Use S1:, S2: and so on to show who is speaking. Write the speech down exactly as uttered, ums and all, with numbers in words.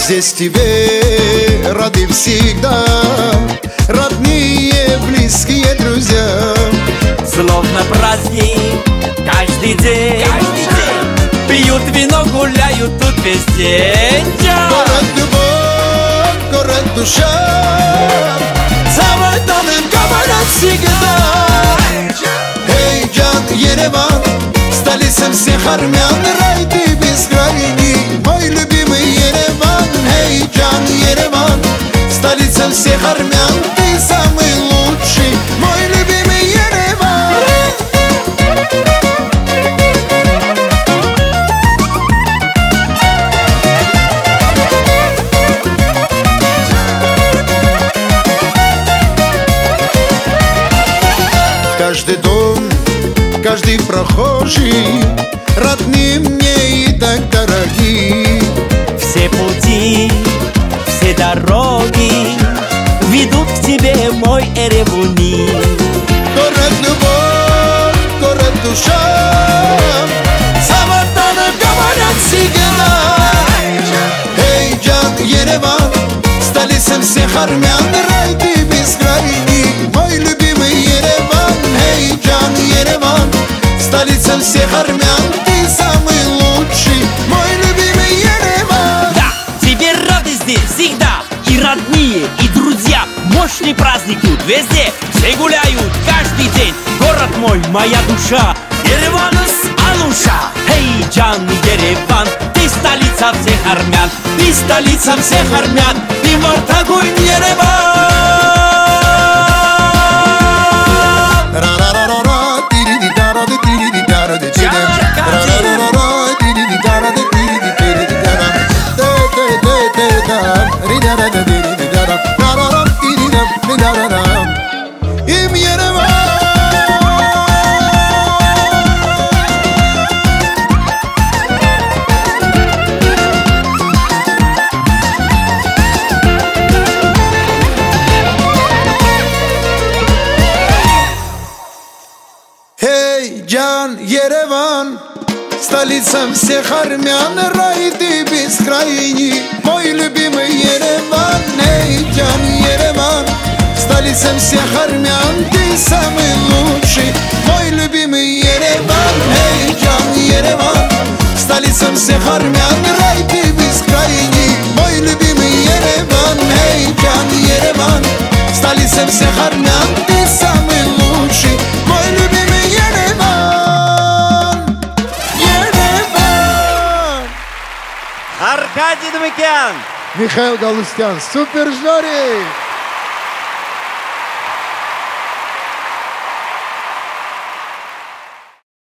S1: Здесь тебе рады всегда, родные, близкие друзья.
S2: Словно праздник каждый день, каждый день. Пьют вино, гуляют тут весь день.
S1: Город любовь, город душа,
S2: Заводным говорят всегда.
S1: Эй, Джан, Ереван, столица всех армян, рай ты бескрайний, мой любимый Ереван. Эй, Джан, Ереван, столица всех армян, ты самый лучший, мой любимый Ереван. Каждый дом, каждый прохожий родные мне и так дороги.
S2: Все пути, все дороги ведут к тебе, мой Эребуни.
S1: Город любовь, город душа,
S2: Заводным говорят всегда.
S1: Эй, Джан, Ереван, столица всех армян, рай ты бескрайний, мой любимый Ереван. Эй, Джан, Ереван, столица всех армян, ты самый лучший, мой любимый Ереван.
S2: Да, тебе рады здесь всегда, и родные, и друзья. Мощный праздник тут везде, все гуляют каждый день. Город мой, моя душа, Ереванус Ануша. Эй, Джан, Ереван, ты столица всех армян, ты столица всех армян, ты Мартагуй, Ереван.
S1: Им Ереван. Эй, Джан, Ереван, столица всех армян, рай ты бескрайний, мой любимый Ереван. Эй, Джан, Ереван, столица всех армян, ты самый лучший, мой любимый Ереван. Эй, Джан, Ереван, столица всех армян, рай ты бескрайний, мой любимый Ереван. Эй, Джан, Ереван, столица всех армян, ты самый лучший, мой любимый Ереван. Ереван.
S2: Аркадий Думикян.
S1: Михаил Галустян, Супер Жори.